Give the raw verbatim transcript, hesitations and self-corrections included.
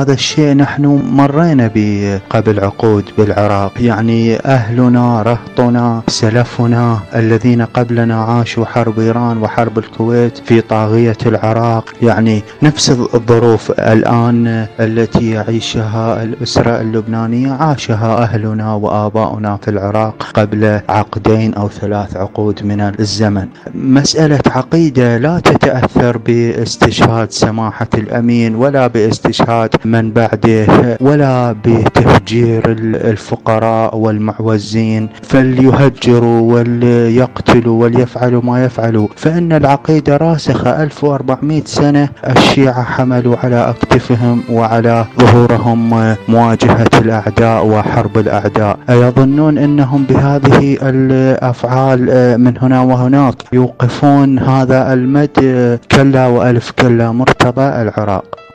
وهذا الشيء نحن مرينا به قبل عقود بالعراق. يعني أهلنا رهطنا سلفنا الذين قبلنا عاشوا حرب إيران وحرب الكويت في طاغية العراق، يعني نفس الظروف الآن التي يعيشها الأسرة اللبنانية عاشها أهلنا وآباؤنا في العراق قبل عقدين أو ثلاث عقود من الزمن. مسألة عقيدة لا تتأثر باستشهاد سماحة الأمين ولا باستشهاد من بعده ولا بتفجير الفقراء والمعوزين، فليهجروا وليقتلوا وليفعلوا ما يفعلوا، فإن العقيدة راسخة ألف وأربعمائة سنة. الشيعة حملوا على أكتفهم وعلى ظهورهم مواجهة الأعداء وحرب الأعداء. أيظنون أنهم بهذه الأفعال من هنا وهناك يوقفون هذا المد؟ كلا وألف كلا. مرتضى، العراق.